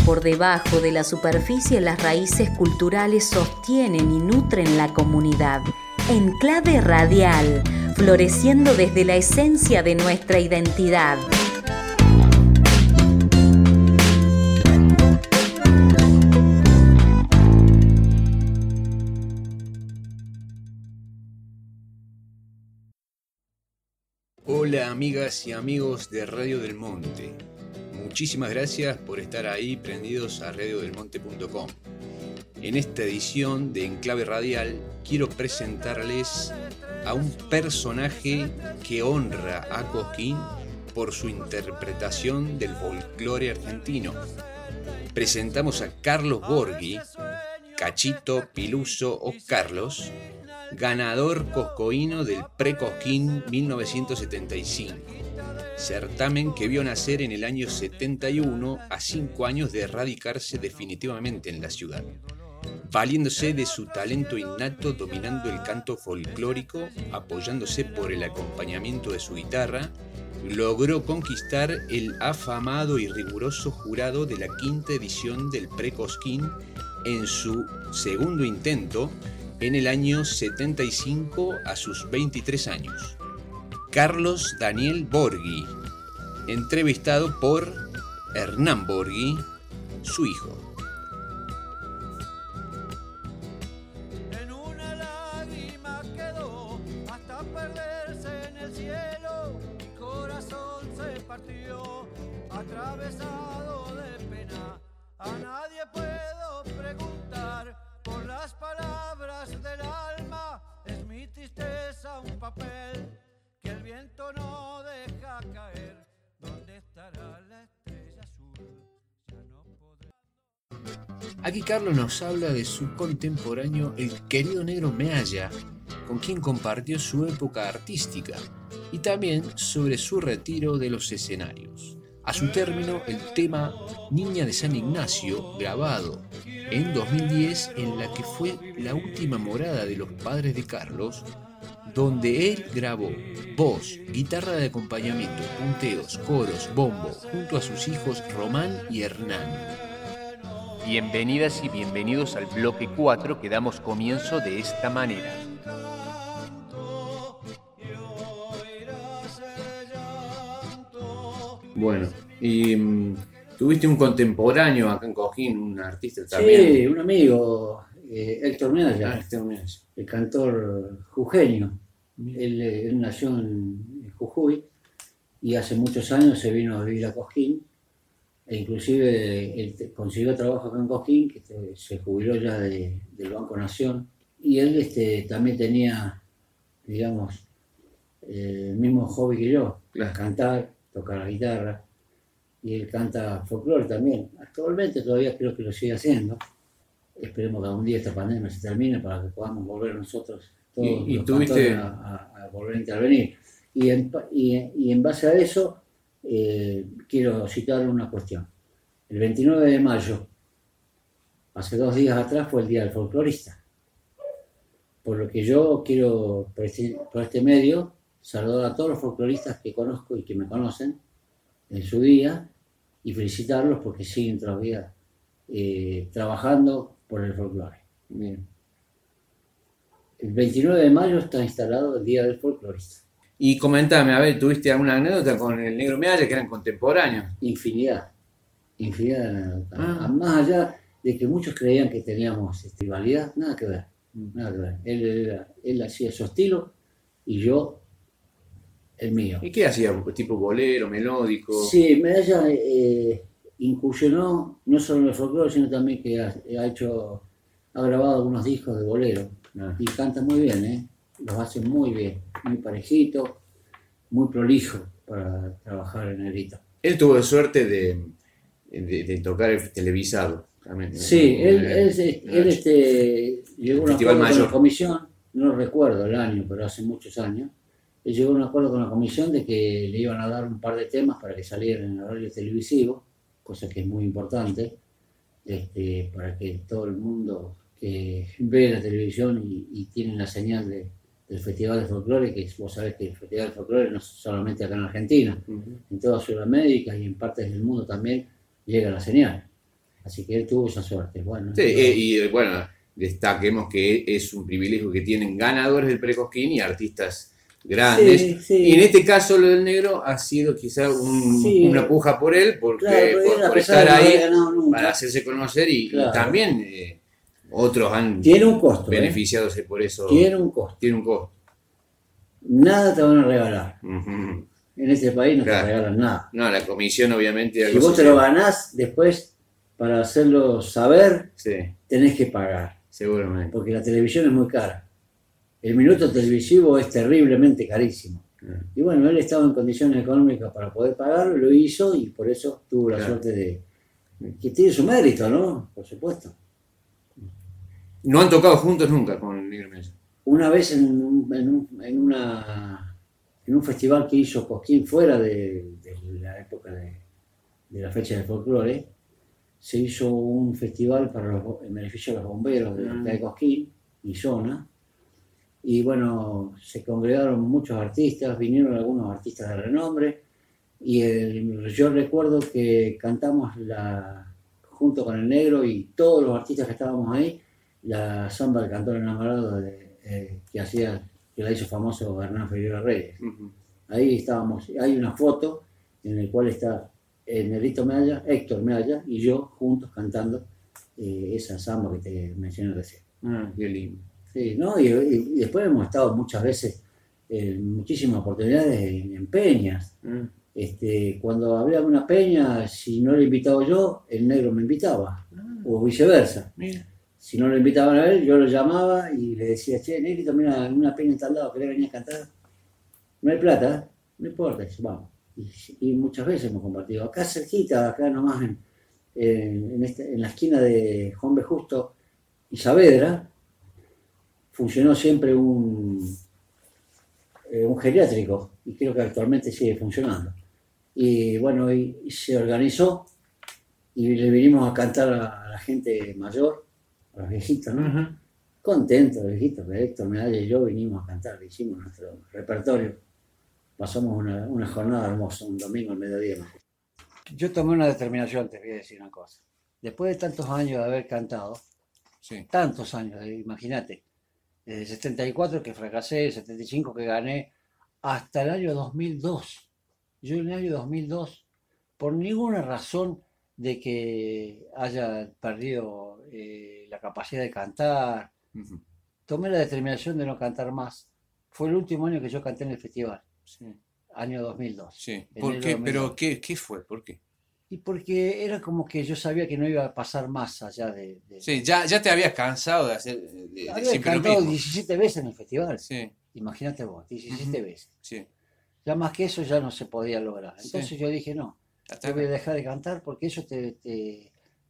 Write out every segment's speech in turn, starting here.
por debajo de la superficie, las raíces culturales sostienen y nutren la comunidad. Enclave Radial, floreciendo desde la esencia de nuestra identidad. Hola amigas y amigos de Radio del Monte. Muchísimas gracias por estar ahí prendidos a radiodelmonte.com. En esta edición de Enclave Radial quiero presentarles a un personaje que honra a Cosquín por su interpretación del folclore argentino. Presentamos a Carlos Borghi, Cachito, Piluso o Carlos, ganador coscoíno del Pre-Cosquín 1975, certamen que vio nacer en el año 71 a 5 años de radicarse definitivamente en la ciudad. Valiéndose de su talento innato, dominando el canto folclórico, apoyándose por el acompañamiento de su guitarra, logró conquistar el afamado y riguroso jurado de la quinta edición del Pre-Cosquín en su segundo intento, en el año 75 a sus 23 años. Carlos Daniel Borghi, entrevistado por Hernán Borghi, su hijo. En una lágrima quedó hasta perderse en el cielo. Mi corazón se partió, atravesado de pena. A nadie puedo preguntar por las palabras del alma, es mi tristeza un papel que el viento no deja caer. ¿Dónde estará la estrella azul? Ya no podré... Aquí Carlos nos habla de su contemporáneo, el querido Negro Mealla, con quien compartió su época artística, y también sobre su retiro de los escenarios. A su término, el tema Niña de San Ignacio, grabado en 2010, en la que fue la última morada de los padres de Carlos, donde él grabó voz, guitarra de acompañamiento, punteos, coros, bombo, junto a sus hijos Román y Hernán. Bienvenidas y bienvenidos al bloque 4 que damos comienzo de esta manera. Bueno, y tuviste un contemporáneo acá en Cosquín, un artista también. Sí, un amigo, Héctor Mealla, el cantor jujeño. Él nació en Jujuy y hace muchos años se vino a vivir a Cosquín, e inclusive él consiguió trabajo acá en Cosquín, que se jubiló ya del Banco Nación, y él también tenía, digamos, el mismo hobby que yo, Claro. cantar, tocar la guitarra, y él canta folclore también. Actualmente todavía creo que lo sigue haciendo. Esperemos que algún día esta pandemia se termine para que podamos volver nosotros todos Y los tuviste... cantores a volver a intervenir. Y en base a eso, quiero citar una cuestión. El 29 de mayo, hace 2 días atrás, fue el Día del Folclorista. Por lo que yo quiero, por este medio, saludar a todos los folcloristas que conozco y que me conocen en su día y felicitarlos porque siguen todavía trabajando por el folclore. Bien. El 29 de mayo está instalado el Día del Folclorista. Y comentame, a ver, ¿tuviste alguna anécdota con el Negro Mealla que eran contemporáneos? Infinidad de anécdotas. Ah. Más allá de que muchos creían que teníamos rivalidad, nada que ver. Él hacía su estilo y yo el mío. ¿Y qué hacía? ¿Tipo bolero, melódico? Sí, Medalla incursionó no solo en el folclore, sino también que ha grabado algunos discos de bolero. Y canta muy bien, los hace muy bien, muy parejito, muy prolijo para trabajar en el grito. Él tuvo suerte de tocar el televisado. También, ¿no? Sí, él llegó a un acuerdo con la comisión, no recuerdo el año, pero hace muchos años. Él llegó a un acuerdo con la comisión de que le iban a dar un par de temas para que salieran en el horario televisivo, cosa que es muy importante, para que todo el mundo que ve la televisión y tiene la señal del Festival de Folclore, que vos sabés que el Festival de Folclore no es solamente acá en Argentina, en toda Sudamérica y en partes del mundo también llega la señal. Así que él tuvo esa suerte. Bueno, sí, y bueno, destaquemos que es un privilegio que tienen ganadores del Precosquín y artistas grandes. Sí, sí. Y en este caso lo del negro ha sido quizá una puja por él, porque claro, por estar ahí para hacerse conocer y también otros han tiene un costo, beneficiadose por eso. Tiene un costo. Tiene un costo. Nada te van a regalar. Uh-huh. En este país no te regalan nada. No, la comisión obviamente... Si vos te lo ganás, después para hacerlo saber, tenés que pagar. Seguramente. Porque la televisión es muy cara. El minuto televisivo es terriblemente carísimo. Y bueno, él estaba en condiciones económicas para poder pagarlo, lo hizo y por eso tuvo la suerte de... que tiene su mérito, ¿no? Por supuesto. ¿No han tocado juntos nunca con el Negro Mesa? Una vez en un festival que hizo Cosquín fuera de la época de la fecha de folclore, se hizo un festival para en beneficio de los bomberos de Cosquín y zona. Y bueno, se congregaron muchos artistas, vinieron algunos artistas de renombre. Y yo recuerdo que cantamos junto con el negro y todos los artistas que estábamos ahí, la samba del cantor enamorado que la hizo famoso Hernán Figueroa Reyes. Uh-huh. Ahí estábamos, hay una foto en la cual está Héctor Mealla y yo juntos cantando esa samba que te mencioné recién. Qué lindo. Sí, ¿no? Y después hemos estado muchas veces muchísimas oportunidades en peñas. Cuando había una peña, si no lo invitaba yo, el negro me invitaba, o viceversa. Mira. Si no lo invitaban a él, yo lo llamaba y le decía, che, negrito, mira, una peña en tal lado, ¿querés venir a cantar? No hay plata, no importa, dice, vamos. Y muchas veces hemos compartido. Acá cerquita, acá nomás en la esquina de Juan B. Justo y Saavedra, funcionó siempre un geriátrico y creo que actualmente sigue funcionando. Y bueno, y se organizó y le vinimos a cantar a la gente mayor, a los viejitos, ¿no? Uh-huh. Contentos, los viejitos, que Héctor Medalla y yo vinimos a cantar, hicimos nuestro repertorio. Pasamos una jornada hermosa, un domingo al mediodía. Yo tomé una determinación, te voy a decir una cosa. Después de tantos años de haber cantado, tantos años, imagínate, desde el 74 que fracasé, el 75 que gané, hasta el año 2002. Yo en el año 2002, por ninguna razón de que haya perdido la capacidad de cantar, tomé la determinación de no cantar más. Fue el último año que yo canté en el festival. Sí. Año 2002. Sí. ¿Por qué? 2002. ¿Pero qué fue? ¿Por qué? Y porque era como que yo sabía que no iba a pasar más allá de... Sí, ya te habías cansado de hacer había cantado 17 veces en el festival. Sí. Imagínate vos, 17 veces. Sí. Ya más que eso ya no se podía lograr. Entonces yo dije, no, yo voy a dejar de cantar porque eso te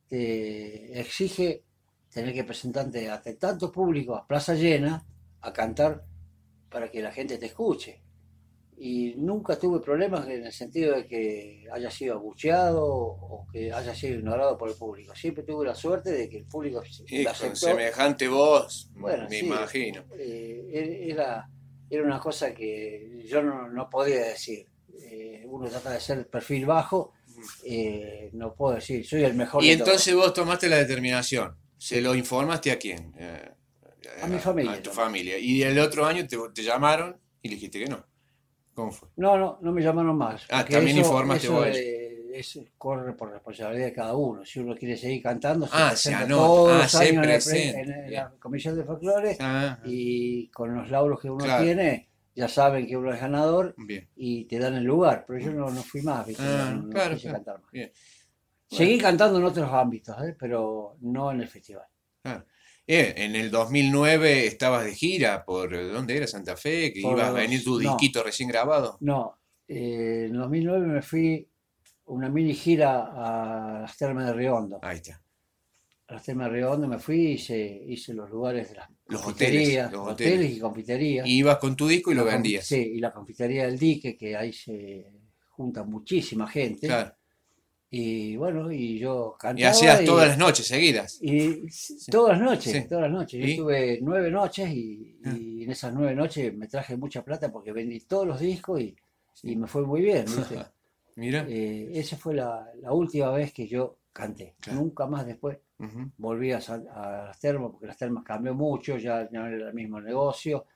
exige tener que presentarte ante tanto público, a plaza llena, a cantar para que la gente te escuche. Y nunca tuve problemas en el sentido de que haya sido abucheado o que haya sido ignorado por el público. Siempre tuve la suerte de que el público la aceptó. Con semejante voz, bueno, me imagino. Era una cosa que yo no podía decir. Uno trata de ser perfil bajo, no puedo decir, soy el mejor. Y entonces vos tomaste la determinación. ¿Se lo informaste a quién? A mi familia. A tu familia. Y el otro año te llamaron y le dijiste que no. ¿Cómo fue? No me llamaron más. También informaste vos. Corre por responsabilidad de cada uno. Si uno quiere seguir cantando, se presenta todos los años en la comisión de folclore y con los lauros que uno tiene, ya saben que uno es ganador y te dan el lugar. Pero yo no fui más, ¿viste? No quise cantar más. Bien. Seguí cantando en otros ámbitos, pero no en el festival. En el 2009 estabas de gira por, ¿dónde era? ¿Santa Fe? ¿Que ibas a venir tu disquito recién grabado? No, en el 2009 me fui una mini gira a las Termas de Riondo. Ahí está. A las Termas de Riondo me fui y hice los lugares de las confiterías, los hoteles y confiterías. Y ibas con tu disco y lo vendías. Sí, y la confitería del Dique, que ahí se junta muchísima gente. Claro. Y bueno, y yo cantaba. Y hacías todas las noches seguidas. Y todas las noches. Yo estuve 9 noches y en esas 9 noches me traje mucha plata porque vendí todos los discos y me fue muy bien, ¿viste? Mira. Esa fue la última vez que yo canté. Claro. Nunca más después volví a las termas, porque las termas cambió mucho, ya no era el mismo negocio.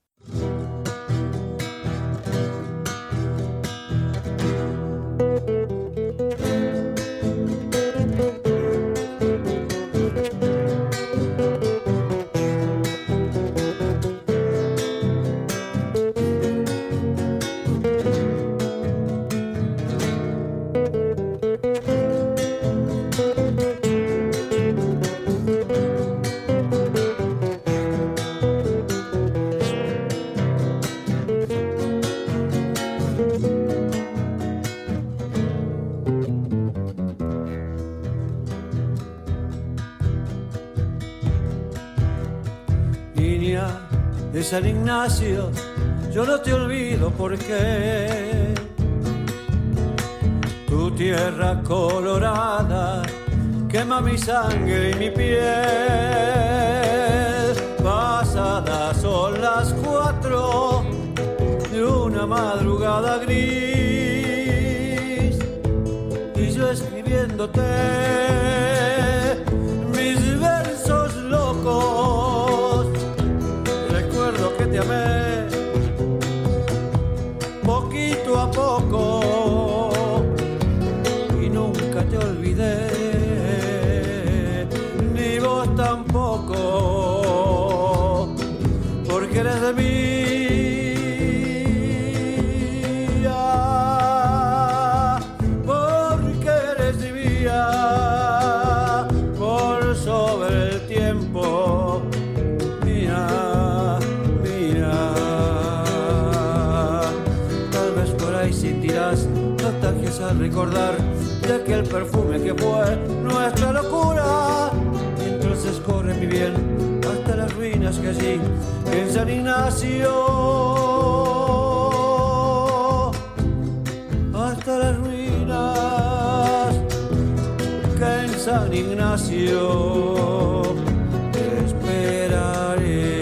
De San Ignacio, yo no te olvido porque tu tierra colorada quema mi sangre y mi piel. Pasadas son las 4 de una madrugada gris y yo escribiéndote mis versos locos. Que te amé poquito a poco y nunca te olvidé, ni vos tampoco, porque eres de mía, porque eres mía, por sobre el tiempo. Nostalgias al recordar de aquel perfume que fue nuestra locura. Y entonces corre mi bien hasta las ruinas que allí en San Ignacio, hasta las ruinas que en San Ignacio te esperaré.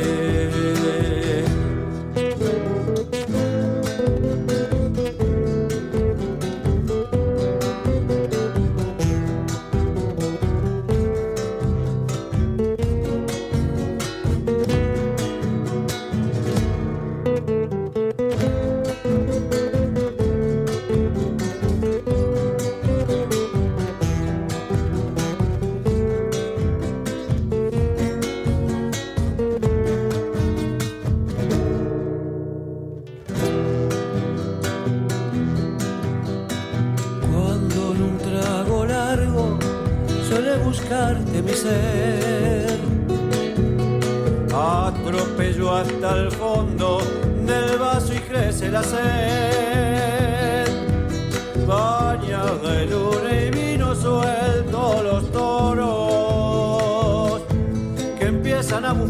De mi ser atropello hasta el fondo del vaso y crece la sed, bañado de luna y vino suelto los toros que empiezan a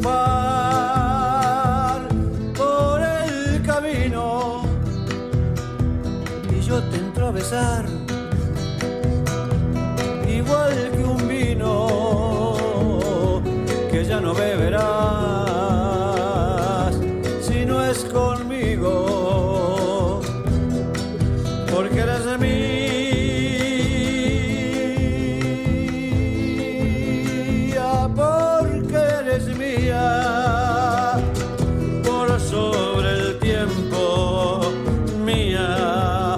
bufar por el camino y yo te entro a besar igual que un vino que ya no beberás si no es conmigo, porque eres de mía, porque eres mía, por sobre el tiempo, mía,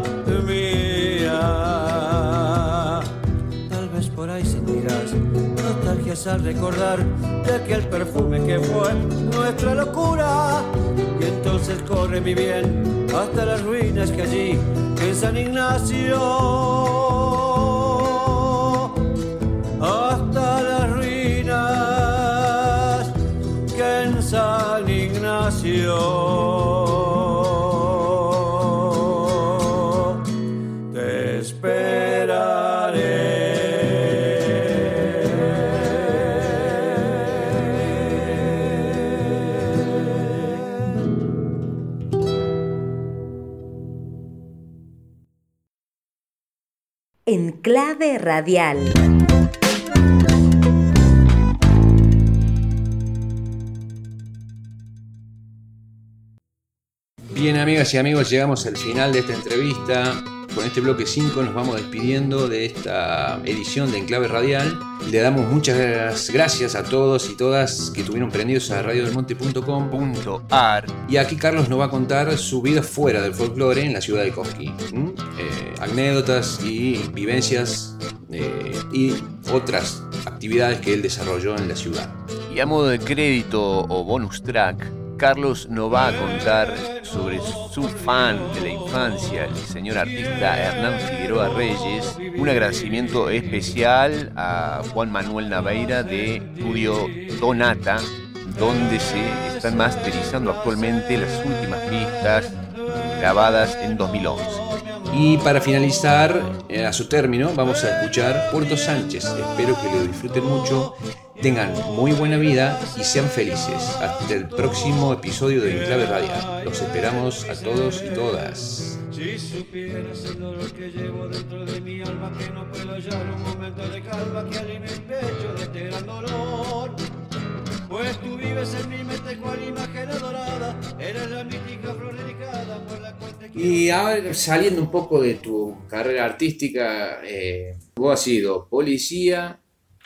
mía. Tal vez por ahí sentirás nostalgias al recordar de aquel perfume que fue nuestra locura. Y entonces corre mi bien hasta las ruinas que allí en San Ignacio, hasta las ruinas que en San Ignacio te esperaré. En Clave Radial. Bien, amigas y amigos, llegamos al final de esta entrevista. con este bloque 5 nos vamos despidiendo de esta edición de Enclave Radial. Le damos muchas gracias a todos y todas que estuvieron prendidos a radiodelmonte.com.ar. Y aquí Carlos nos va a contar su vida fuera del folclore en la ciudad de Cosquín. Anécdotas y vivencias y otras actividades que él desarrolló en la ciudad. Y a modo de crédito o bonus track, Carlos nos va a contar sobre su fan de la infancia, el señor artista Hernán Figueroa Reyes, un agradecimiento especial a Juan Manuel Naveira de Estudio Donata, donde se están masterizando actualmente las últimas pistas grabadas en 2011. Y para finalizar, a su término, vamos a escuchar Puerto Sánchez. Espero que lo disfruten mucho, tengan muy buena vida y sean felices. Hasta el próximo episodio de Enclave Radial. Los esperamos a todos y todas. Si supieras el dolor que llevo dentro de mi alma, que no puedo hallar un momento de calma que alivie el pecho de este gran dolor. Pues tú vives en mi mente cual imagen adorada, eres la mítica flor dedicada por la cual te quiero. Y ahora, saliendo un poco de tu carrera artística, vos has sido policía,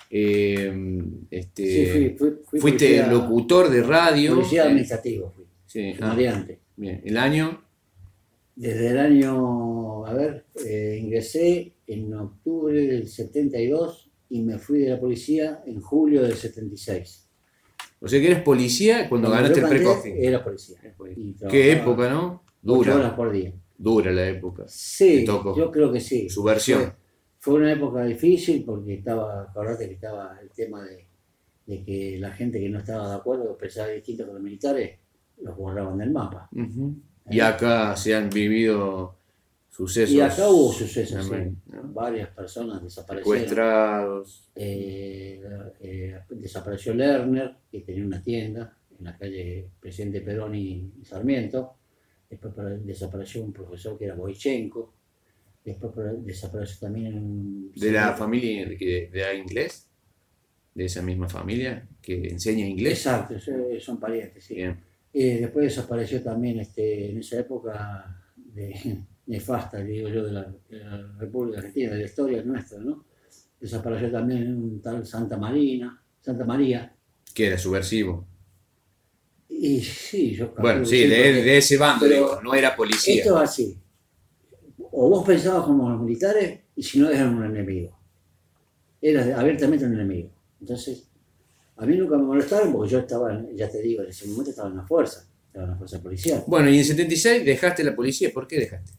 Sí, fui fuiste policía, locutor de radio. Policía administrativo fui. Sí. Variante. Bien. ¿El año? Desde el año, ingresé en octubre del 72 y me fui de la policía en julio del 76. O sea que eres policía cuando ganaste el pre-Cosquín. Era policía. Qué época, ¿no? 8 horas por día. Dura la época. Sí, yo creo que sí. Su versión. Fue una época difícil porque acordate que estaba el tema de que la gente que no estaba de acuerdo, pensaba distinto con los militares, los borraban del mapa. Uh-huh. Y acá se han vivido sucesos. Y acá hubo sucesos, también, sí. ¿no? Varias personas desaparecieron. Secuestrados. Desapareció Lerner, que tenía una tienda en la calle Presidente Perón y Sarmiento. Después desapareció un profesor que era Boichenko. Después desapareció también... ¿De la familia de inglés? ¿De esa misma familia que enseña inglés? Exacto, son parientes, sí. Bien. Después desapareció también en esa época nefasta, digo yo, de la República Argentina, de la historia nuestra, ¿no? Desapareció también un tal Santa María. Que era subversivo. Y sí, yo... Bueno, sí, de ese bando, digo, no era policía. Esto es así. O vos pensabas como los militares, y si no, eran un enemigo. Eras abiertamente un enemigo. Entonces, a mí nunca me molestaron porque yo estaba, ya te digo, en ese momento estaba en la fuerza policial. Bueno, y en 76 dejaste la policía. ¿Por qué dejaste?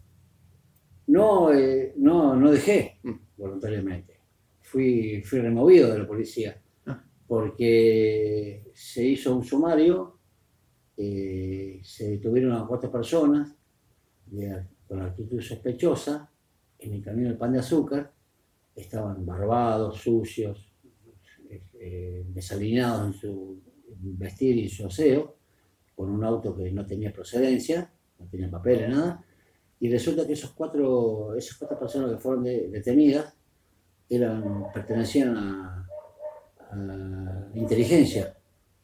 No dejé voluntariamente. Fui removido de la policía porque se hizo un sumario, se detuvieron a 4 personas con actitud sospechosa en el camino del Pan de Azúcar. Estaban barbados, sucios, desalineados en su vestir y su aseo, con un auto que no tenía procedencia, no tenía papeles, nada. Y resulta que esas cuatro personas que fueron detenidas pertenecían a inteligencia.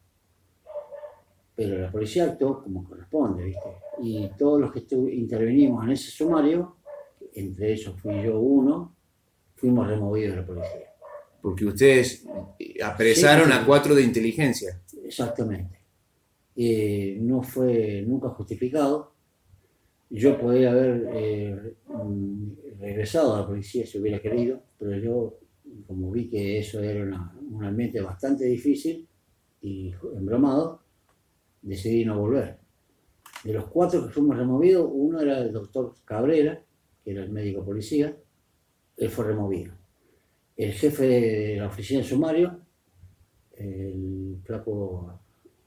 Pero la policía actuó como corresponde, ¿viste? Y todos los que intervenimos en ese sumario, entre ellos fui yo uno, fuimos removidos de la policía. Porque ustedes apresaron a 4 de inteligencia. Exactamente. No fue nunca justificado. Yo podía haber regresado a la policía si hubiera querido, pero yo, como vi que eso era un ambiente bastante difícil y embromado, decidí no volver. De los 4 que fuimos removidos, uno era el doctor Cabrera, que era el médico policía, él fue removido. El jefe de la oficina de sumario, el flaco,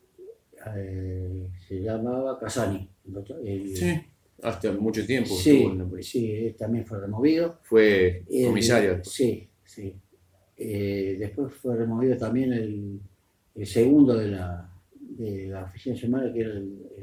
se llamaba Casani. Sí, hasta mucho tiempo. Sí, él también fue removido. Fue comisario. Sí. Después fue removido también el segundo de la oficina de sumario, que era el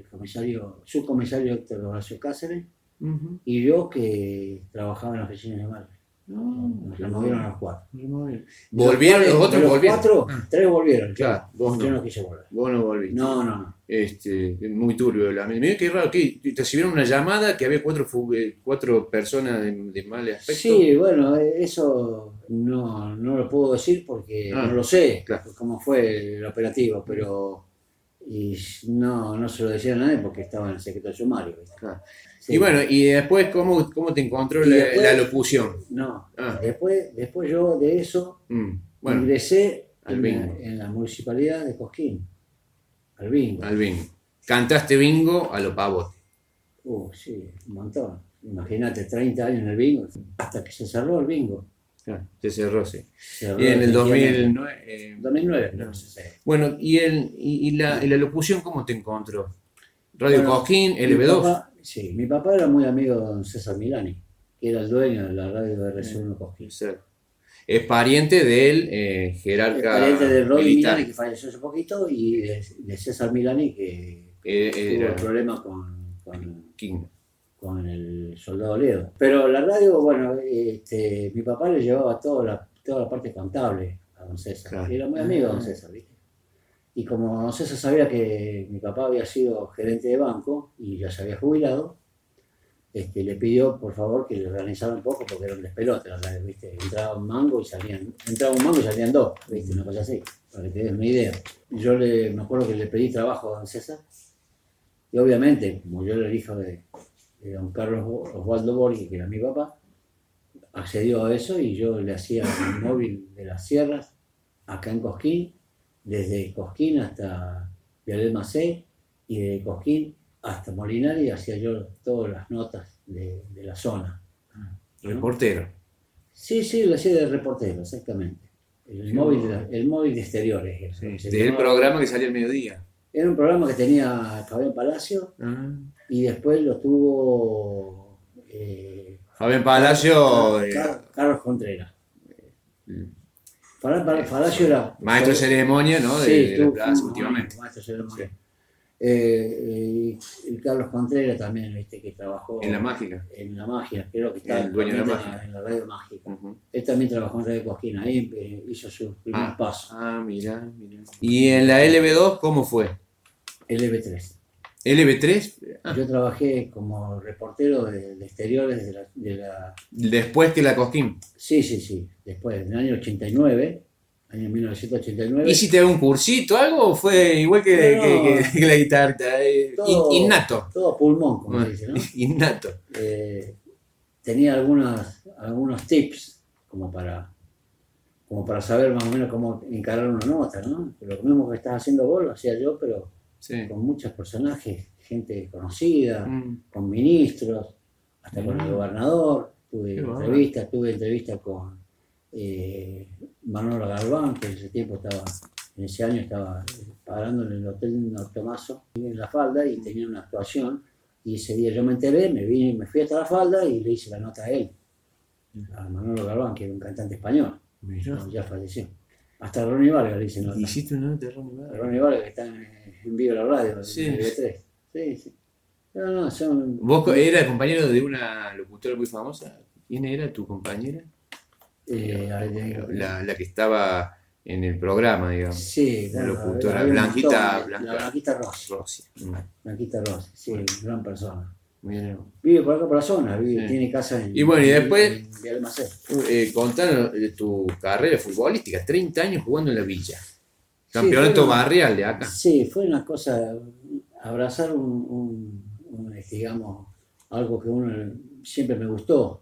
subcomisario Héctor Horacio Cáceres, y yo que trabajaba en la oficina de sumario. Nos removieron a los 4. ¿Volvieron los otros? Los ¿Volvieron? 4, 3 volvieron. Claro, vos Yo no. no quise volver. Vos no volviste. No. Muy turbio. Mira qué raro, que te recibieron una llamada que había 4 personas de mal aspecto. Sí, bueno, eso no lo puedo decir porque no lo sé, claro. cómo fue el operativo, pero no se lo decía a nadie porque estaba en el secreto sumario. Claro. Sí. Y bueno, y después, ¿cómo te encontró la locución? No, después yo de eso Bueno, ingresé al bingo. en la municipalidad de Cosquín, al bingo. Al bingo. Cantaste bingo a lo pavote. Sí, un montón. Imagínate, 30 años en el bingo, hasta que se cerró el bingo. Claro, se cerró, sí. Cerró Y en el definitivamente. 2009. 2009, creo que se cerró. Bueno, y la locución, ¿cómo te encontró? Radio Bueno, Cosquín, mi LB2. papá, sí, mi papá era muy amigo de don César Milani, que era el dueño de la radio de RC1 Cosquín. Es pariente del jerarca El pariente de Roy militar. Milani, que falleció hace poquito, y de César Milani, que tuvo problemas con el soldado Ledo. Pero la radio, bueno, mi papá le llevaba toda la parte contable a don César. Claro. Y era muy amigo de don César, ¿viste? Y como don César sabía que mi papá había sido gerente de banco y ya se había jubilado, le pidió por favor que le organizara un poco porque era un despelote la radio, ¿viste? Entraba un mango y salían 2, ¿viste? Una cosa así, para que te des una idea. Y yo me acuerdo que le pedí trabajo a don César y obviamente, como yo era el hijo de don Carlos Osvaldo Borghi, que era mi papá, accedió a eso y yo le hacía el móvil de las sierras acá en Cosquín, desde Cosquín hasta Vialet Macé y de Cosquín hasta Molinari hacía yo todas las notas de la zona. Reportero. Sí, lo hacía de reportero, exactamente. El móvil de exteriores. Sí, del programa que salía al mediodía. Era un programa que tenía Fabián Palacio y después lo tuvo Fabián Palacio. Carlos Contreras. Palacio era Maestro de ceremonia, ¿no? De la plaza últimamente. Maestro de ceremonia. Y Carlos Contreras también, ¿viste? Que trabajó En la mágica. En la magia, creo que está El dueño de la mágica. en la radio mágica. Él también trabajó en Radio Cosquín, ahí hizo sus primeros pasos. Mira. ¿Y en la LB2 cómo fue? LB3. ¿LB3? Yo trabajé como reportero de exteriores de la... Después que la Cosquín. Sí. Después, en el año 89, año 1989. ¿Hiciste algún cursito, algo? ¿O fue igual que la guitarra? Innato. Todo pulmón, como se dice, ¿no? Innato. Tenía algunos tips como para saber más o menos cómo encarar una nota, ¿no? Lo mismo que estás haciendo vos lo hacía yo, pero con muchos personajes, gente conocida, con ministros, hasta con el gobernador. Tuve entrevistas con Manolo Galván, que en ese año estaba pagando en el Hotel Nortomaso en La Falda y tenía una actuación. Y ese día yo me enteré, me fui hasta La Falda y le hice la nota a él, a Manolo Galván, que era un cantante español, ya falleció. Hasta Ronnie Vargas le hice nota. ¿Hiciste una nota de Ronnie Vargas? Ronnie Vargas, que está en vivo en la radio, en TV3. Sí. No, ¿Vos eras compañero de una locutora muy famosa? ¿Quién era tu compañera? La que estaba en el programa, digamos. Sí, la locutora Blanquita Rossi. Blanquita Rossi, sí, gran persona. Mira. Vive por acá por la zona, tiene casa en... Y bueno, y después, contanos de tu carrera futbolística, 30 años jugando en la Villa. Campeonato barrial de acá. Sí, fue una cosa, abrazar digamos, algo que uno siempre me gustó.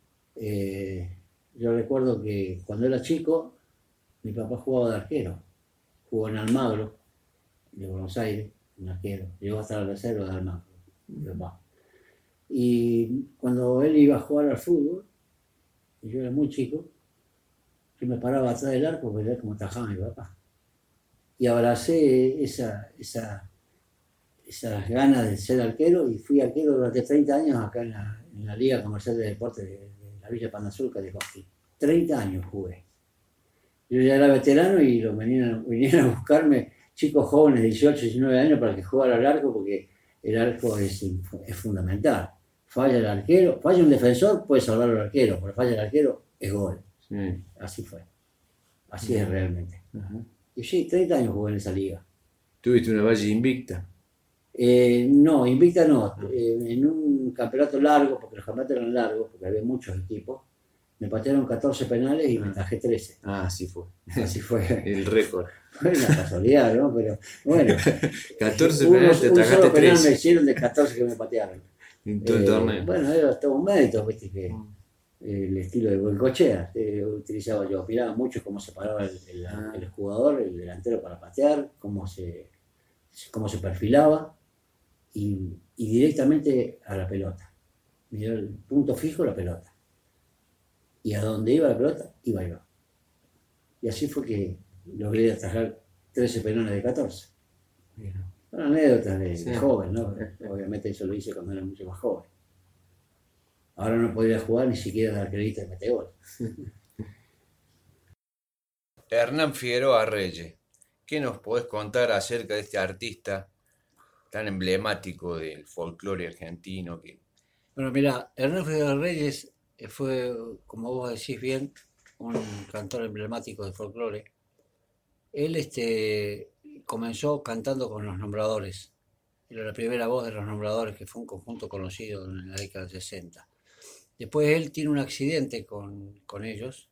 Yo recuerdo que cuando era chico, mi papá jugaba de arquero. Jugó en Almagro, de Buenos Aires, un arquero. Llegó hasta la reserva de Almagro, mi papá. Y cuando él iba a jugar al fútbol, y yo era muy chico, yo me paraba atrás del arco para ver cómo atajaba mi papá. Y abracé esas ganas de ser arquero y fui arquero durante 30 años acá en la Liga Comercial de Deportes de la Villa Panazurca de Cosquín. 30 años jugué. Yo ya era veterano y vinieron a buscarme chicos jóvenes de 18, 19 años para que jugara al arco porque el arco es fundamental. Falla el arquero, falla un defensor, puede salvar al arquero, pero falla el arquero, es gol. Sí. Así fue. Así es realmente. Uh-huh. Y sí, 30 años jugué en esa liga. ¿Tuviste una valle invicta? No, invicta no. En un campeonato largo, porque los campeonatos eran largos, porque había muchos equipos, me patearon 14 penales y me tajé 13. Así fue. Así fue. El récord. Fue una casualidad, ¿no? Pero bueno. 14 penales te tajaste 13. Penal me hicieron de 14 que me patearon. En todo el torneo. Bueno, era todo un mérito, viste, que el estilo de Goicoechea utilizaba yo. Miraba mucho cómo se paraba el jugador, el delantero para patear, cómo se perfilaba y directamente a la pelota. Miraba el punto fijo, la pelota. Y a donde iba la pelota, iba yo. Y así fue que logré atajar 13 penales de 14. Son anécdotas de joven, ¿no? Obviamente eso lo hice cuando era mucho más joven. Ahora no podría jugar ni siquiera dar crédito de meter gol. Hernán Figueroa Reyes, ¿qué nos podés contar acerca de este artista tan emblemático del folclore argentino? Bueno, mira, Hernán Figueroa Reyes fue, como vos decís bien, un cantor emblemático de folclore. Él comenzó cantando con Los Nombradores. Era la primera voz de Los Nombradores, que fue un conjunto conocido en la década del 60. Después él tiene un accidente con ellos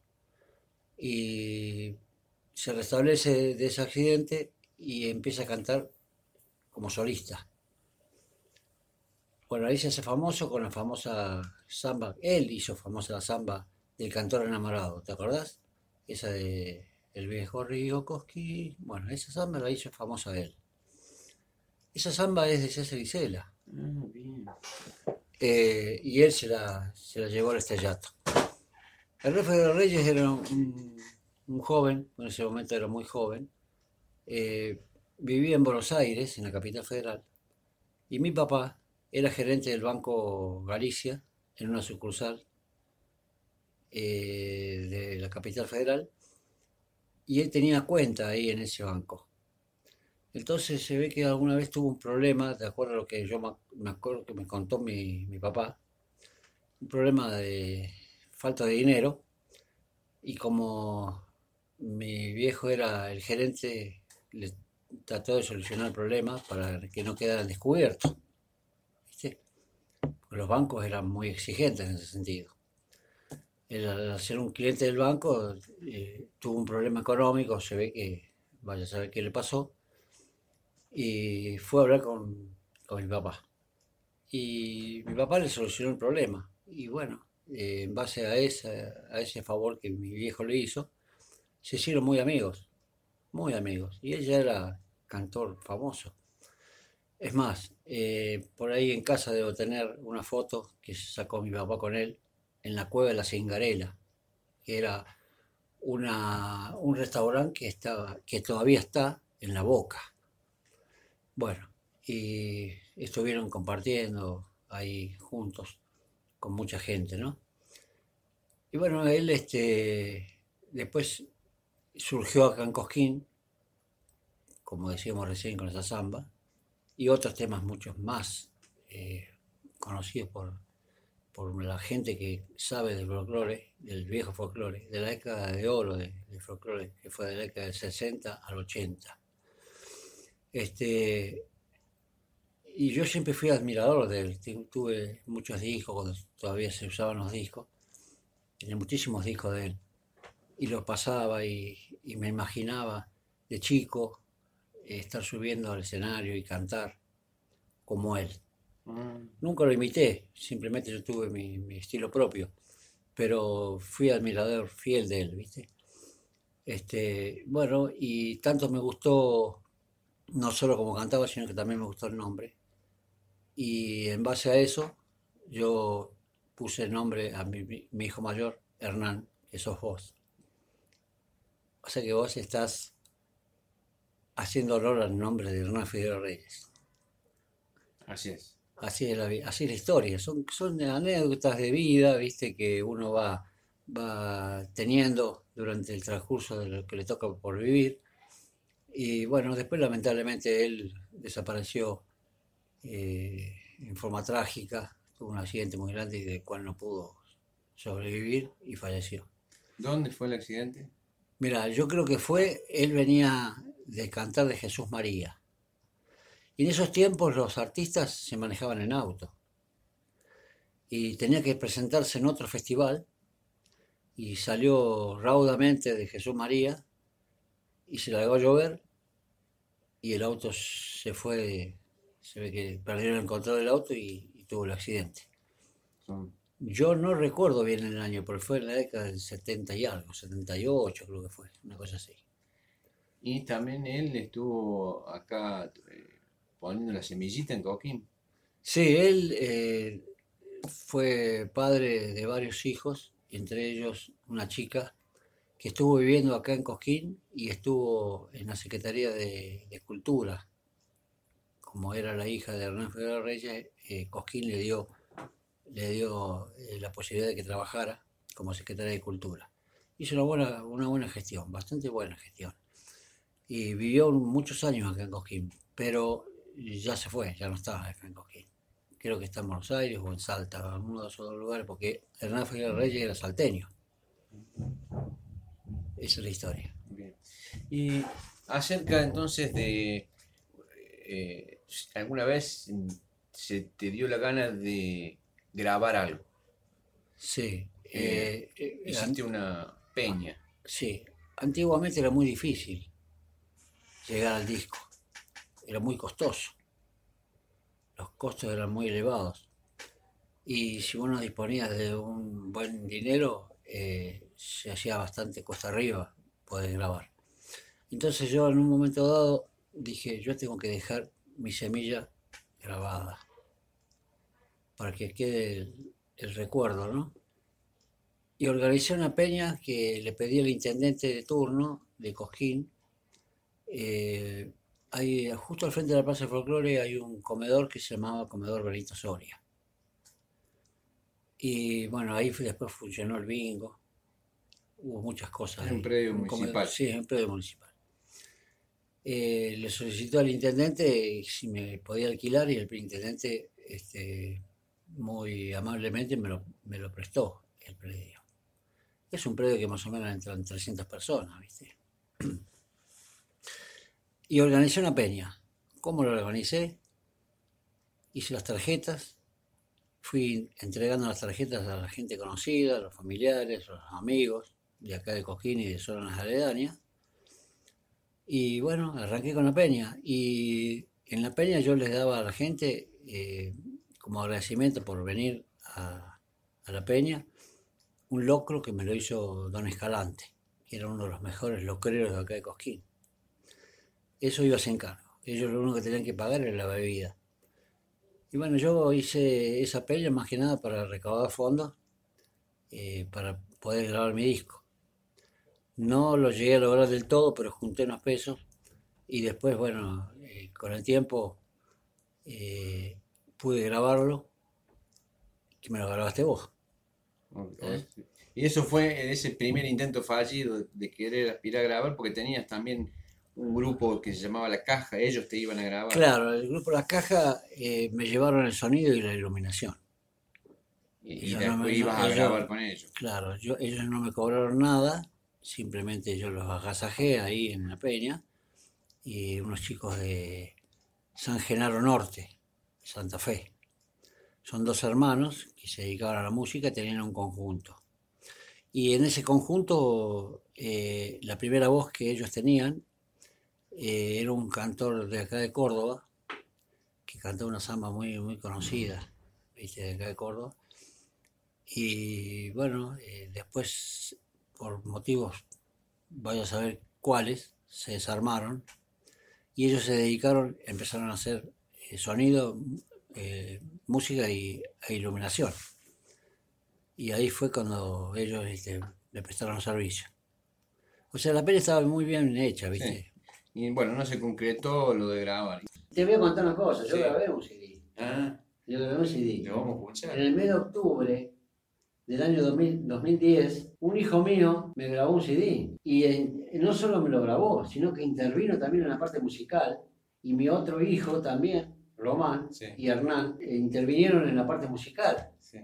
y se restablece de ese accidente y empieza a cantar como solista. Bueno, ahí se hace famoso con la famosa samba. Él hizo famosa la samba del Cantor Enamorado, ¿te acordás? Esa de El Viejo Río Cosquín. Bueno, esa samba la hizo famosa él. Esa samba es de César Isela. Bien. Y él se la llevó al estrellato. Hernán Figueroa Reyes era un joven, en ese momento era muy joven. Vivía en Buenos Aires, en la capital federal. Y mi papá era gerente del Banco Galicia, en una sucursal de la capital federal, y él tenía cuenta ahí en ese banco. Entonces se ve que alguna vez tuvo un problema, de acuerdo a lo que yo me acuerdo que me contó mi papá, un problema de falta de dinero, y como mi viejo era el gerente, le trató de solucionar el problema para que no quedara descubierto. Los bancos eran muy exigentes en ese sentido. Él, al ser un cliente del banco, tuvo un problema económico, se ve que vaya a saber qué le pasó, y fue a hablar con mi papá. Y mi papá le solucionó el problema. Y bueno, en base a ese favor que mi viejo le hizo, se hicieron muy amigos, muy amigos. Y él ya era cantor famoso. Es más, por ahí en casa debo tener una foto que sacó mi papá con él en la Cueva de la Cingarela, que era un restaurante que todavía está en La Boca. Bueno, y estuvieron compartiendo ahí juntos con mucha gente, ¿no? Y bueno, él después surgió acá en Cosquín, como decíamos recién con esa samba, y otros temas muchos más conocidos por la gente que sabe del folclore, del viejo folclore, de la década de oro del folclore, que fue de la década del 60 al 80. Y yo siempre fui admirador de él. Tuve muchos discos, cuando todavía se usaban los discos. Tenía muchísimos discos de él. Y los pasaba y me imaginaba de chico estar subiendo al escenario y cantar como él. Nunca lo imité, simplemente yo tuve mi estilo propio, pero fui admirador fiel de él, ¿viste? Bueno, y tanto me gustó, no solo como cantaba, sino que también me gustó el nombre. Y en base a eso, yo puse el nombre a mi hijo mayor, Hernán, que sos vos. O sea que vos estás haciendo honor al nombre de Hernán Figueroa Reyes. Así es. Así es la historia, son anécdotas de vida, viste, que uno va teniendo durante el transcurso de lo que le toca por vivir. Y bueno, después lamentablemente él desapareció en forma trágica, tuvo un accidente muy grande y del cual no pudo sobrevivir y falleció. ¿Dónde fue el accidente? Mira, yo creo que él venía de cantar de Jesús María. Y en esos tiempos los artistas se manejaban en auto. Y tenía que presentarse en otro festival. Y salió raudamente de Jesús María. Y se largó a llover. Y el auto se fue. Se ve que perdieron el control del auto y tuvo el accidente. Yo no recuerdo bien el año, pero fue en la década del 70 y algo, 78 creo que fue, una cosa así. Y también él estuvo acá poniendo la semillita en Cosquín. Sí, él fue padre de varios hijos, entre ellos una chica que estuvo viviendo acá en Cosquín y estuvo en la Secretaría de Cultura. Como era la hija de Hernán Figueroa Reyes, Cosquín le dio la posibilidad de que trabajara como secretaria de Cultura. Hizo una buena gestión, bastante buena gestión. Y vivió muchos años acá en Cosquín, pero ya se fue, ya no está acá en Cosquín. Creo que está en Buenos Aires o en Salta, en uno de esos lugares, porque Hernán Figueroa Reyes era salteño. Esa es la historia. Bien. Y acerca entonces de... ¿alguna vez se te dio la gana de grabar algo? Sí. Hiciste una peña. Sí. Antiguamente era muy difícil llegar al disco. Era muy costoso. Los costos eran muy elevados. Y si uno disponía de un buen dinero, se hacía bastante cuesta arriba poder grabar. Entonces yo en un momento dado dije, yo tengo que dejar mi semilla grabada para que quede el recuerdo, ¿no? Y organizé una peña que le pedí al intendente de turno de Cosquín. Justo al frente de la Plaza de Folclore hay un comedor que se llamaba Comedor Benito Soria. Y bueno, ahí después funcionó el bingo. Hubo muchas cosas. Es un predio municipal. Sí, es un predio municipal. Le solicitó al intendente si me podía alquilar y el intendente muy amablemente me lo prestó el predio. Es un predio que más o menos entran 300 personas, ¿viste? Y organicé una peña. ¿Cómo lo organicé? Hice las tarjetas, fui entregando las tarjetas a la gente conocida, a los familiares, a los amigos de acá de Cosquín y de zonas aledañas. Y bueno, arranqué con la peña. Y en la peña yo les daba a la gente, como agradecimiento por venir a la peña, un locro que me lo hizo Don Escalante, que era uno de los mejores locreros de acá de Cosquín. Eso iba sin cargo. Ellos lo único que tenían que pagar era la bebida. Y bueno, yo hice esa peña más que nada para recaudar fondos para poder grabar mi disco. No lo llegué a lograr del todo, pero junté unos pesos y después, bueno, con el tiempo pude grabarlo, que me lo grabaste vos. Y eso fue ese primer intento fallido de querer aspirar a grabar, porque tenías también un grupo que se llamaba La Caja, ellos te iban a grabar. Claro, el grupo La Caja me llevaron el sonido y la iluminación. Y después ibas a grabar con ellos. Claro, ellos no me cobraron nada, simplemente yo los agasajé ahí en la peña, y unos chicos de San Genaro Norte, Santa Fe. Son dos hermanos que se dedicaban a la música y tenían un conjunto. Y en ese conjunto, la primera voz que ellos tenían era un cantor de acá de Córdoba, que cantó una samba muy, muy conocida, ¿viste? De acá de Córdoba. Y bueno, después, por motivos, vaya a saber cuáles, se desarmaron y ellos se dedicaron, empezaron a hacer sonido, música e iluminación. Y ahí fue cuando ellos le prestaron servicio. O sea, la peli estaba muy bien hecha, ¿viste? Sí. Y bueno, no se concretó lo de grabar. Te voy a contar una cosa, yo grabé un CD. Ah. Yo grabé un CD. ¿Lo vamos a escuchar? En el mes de octubre del año 2010, un hijo mío me grabó un CD. Y no solo me lo grabó, sino que intervino también en la parte musical. Y mi otro hijo también, Román, sí, y Hernán, intervinieron en la parte musical. Sí.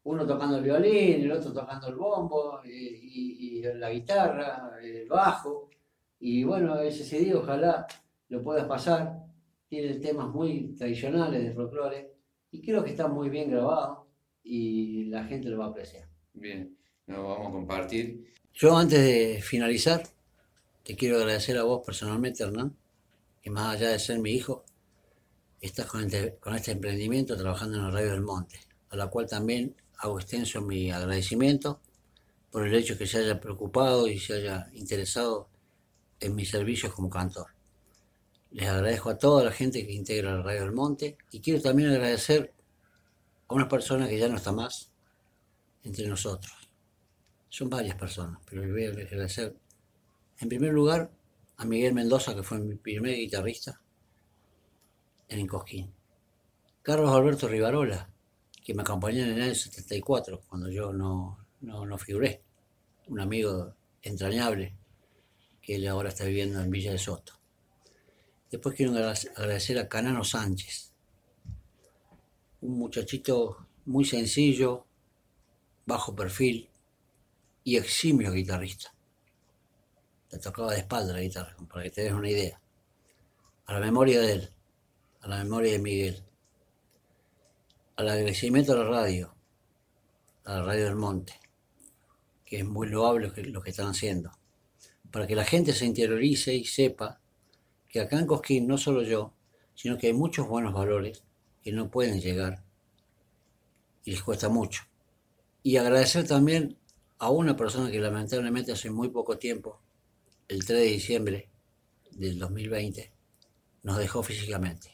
uno tocando el violín, el otro tocando el bombo y la guitarra, el bajo. Y bueno, ese CD ojalá lo puedas pasar. Tiene temas muy tradicionales de folclore y creo que está muy bien grabado y la gente lo va a apreciar. Bien, nos vamos a compartir. Yo antes de finalizar, te quiero agradecer a vos personalmente, Hernán, que más allá de ser mi hijo, estás con este emprendimiento trabajando en la Radio del Monte, a la cual también hago extenso mi agradecimiento por el hecho que se haya preocupado y se haya interesado en mis servicios como cantor. Les agradezco a toda la gente que integra la Radio del Monte y quiero también agradecer a una persona que ya no está más entre nosotros. Son varias personas, pero les voy a agradecer en primer lugar a Miguel Mendoza, que fue mi primer guitarrista en Cosquín. Carlos Alberto Rivarola, que me acompañó en el año 74, cuando yo no figuré. Un amigo entrañable, que él ahora está viviendo en Villa de Soto. Después quiero agradecer a Canano Sánchez, un muchachito muy sencillo, bajo perfil y eximio guitarrista. Le tocaba de espalda la guitarra, para que te des una idea. A la memoria de él, a la memoria de Miguel, al agradecimiento a la radio del Monte, que es muy loable lo que están haciendo, para que la gente se interiorice y sepa que acá en Cosquín no solo yo, sino que hay muchos buenos valores que no pueden llegar y les cuesta mucho. Y agradecer también a una persona que lamentablemente hace muy poco tiempo, el 3 de diciembre del 2020, nos dejó físicamente.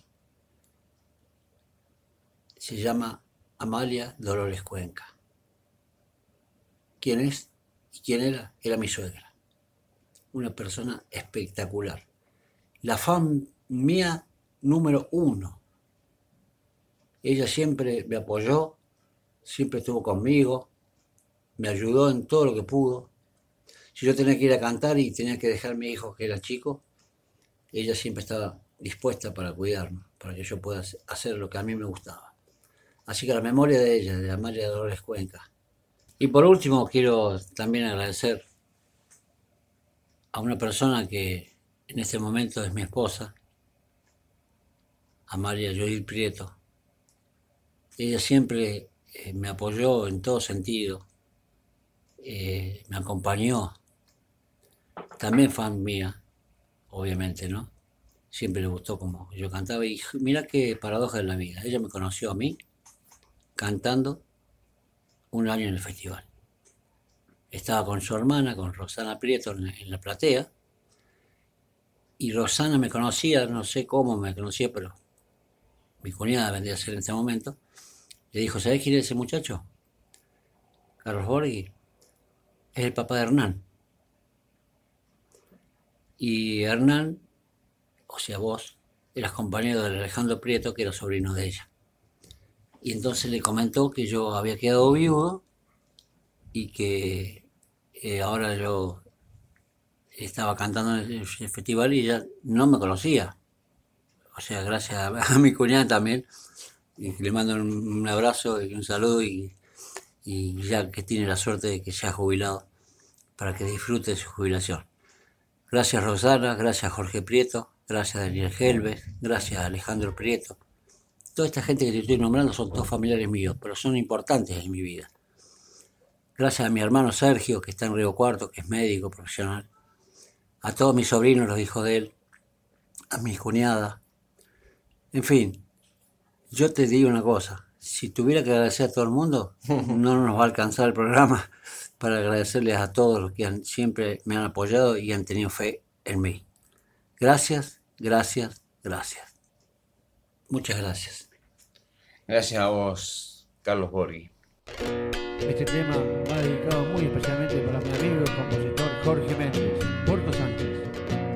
Se llama Amalia Dolores Cuenca. ¿Quién es y quién era? Era mi suegra. Una persona espectacular. La fan mía número 1. Ella siempre me apoyó, siempre estuvo conmigo, me ayudó en todo lo que pudo. Si yo tenía que ir a cantar y tenía que dejar a mi hijo que era chico, ella siempre estaba dispuesta para cuidarme, para que yo pueda hacer lo que a mí me gustaba. Así que la memoria de ella, de Amalia Dolores Cuenca. Y por último quiero también agradecer a una persona que en este momento es mi esposa, Amalia Joil Prieto. Ella siempre me apoyó en todo sentido, me acompañó, también fan mía, obviamente, ¿no? Siempre le gustó como yo cantaba y mirá qué paradoja de la vida. Ella me conoció a mí cantando un año en el festival. Estaba con su hermana, con Rosana Prieto en la platea, y Rosana me conocía, no sé cómo me conocía, pero mi cuñada vendría a ser en ese momento. Le dijo, ¿sabés quién es ese muchacho? Carlos Borghi. Es el papá de Hernán. Y Hernán, o sea vos, eras compañero de Alejandro Prieto, que era sobrino de ella. Y entonces le comentó que yo había quedado viudo y que ahora yo estaba cantando en el festival y ella no me conocía. O sea, gracias a mi cuñada también, y le mando un abrazo y un saludo y ya que tiene la suerte de que se ha jubilado para que disfrute de su jubilación. Gracias Rosana, gracias Jorge Prieto, gracias Daniel Helves, gracias Alejandro Prieto. Toda esta gente que te estoy nombrando son todos familiares míos, pero son importantes en mi vida. Gracias a mi hermano Sergio, que está en Río Cuarto, que es médico profesional. A todos mis sobrinos, los hijos de él, a mis cuñadas. En fin, yo te digo una cosa, si tuviera que agradecer a todo el mundo, no nos va a alcanzar el programa para agradecerles a todos los que siempre me han apoyado y han tenido fe en mí. Gracias, gracias, gracias. Muchas gracias. Gracias a vos, Carlos Borghi. Este tema va dedicado muy especialmente para mi amigo y compositor Jorge Méndez, Puerto Sánchez.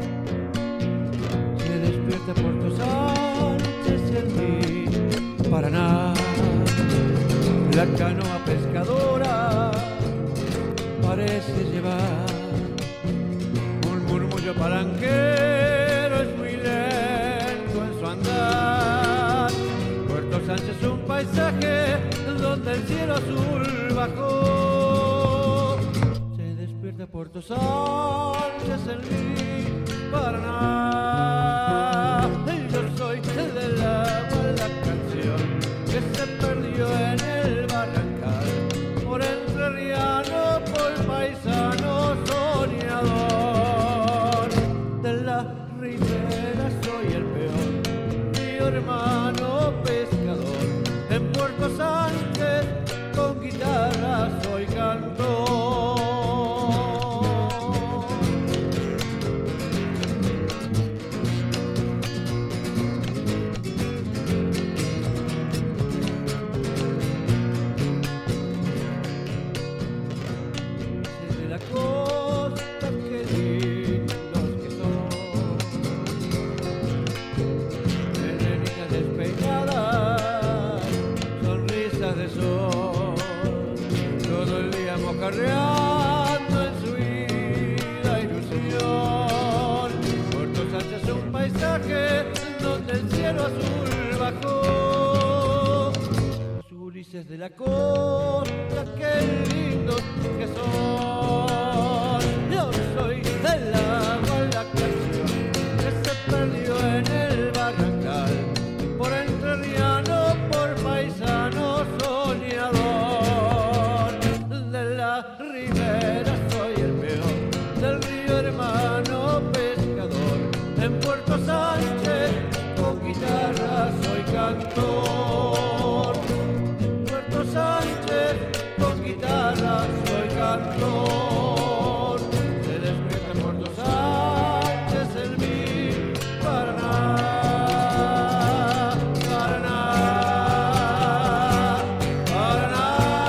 Se despierta Puerto Sánchez en mi Paraná, la canoa pescadora parece llevar un murmullo palanquero, es muy lento en su andar. Puerto Sánchez, un paisaje donde el cielo azul bajó. Se despierta Puerto Sánchez en mi Paraná. Yo soy el del agua, la canción que se perdió en el Barrancal. Por entrerriano, por paisano soñador. De la ribera soy el peor, mi hermano pescador. En Puerto Sánchez con guitarra soy cantor. Desde la costa que lindos que son, melenitas despeinadas, sonrisas de sol, todo el día mojarreando en su ida ilusión. Puerto Sánchez es un paisaje donde el cielo azul bajó. Los gurises de la costa, qué lindos que son. Yo soy del agua, la canción que se perdió en el Barrancal. Por entrerriano, por paisano soñador. De la ribera soy el peor, del río hermano pescador. En Puerto Sánchez con guitarra soy cantor. En Puerto Sánchez con guitarra soy cantor. Se despierta Puerto Sánchez en mi Paraná. Paraná, Paraná.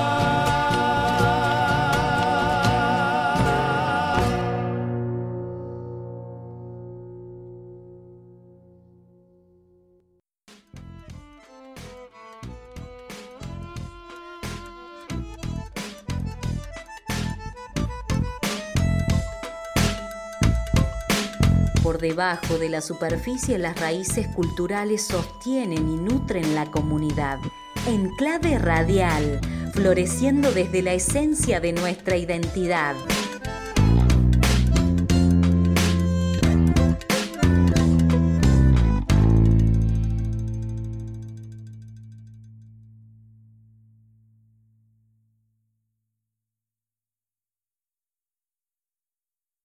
Por debajo de la superficie, las raíces culturales sostienen y nutren la comunidad. En clave radial, floreciendo desde la esencia de nuestra identidad.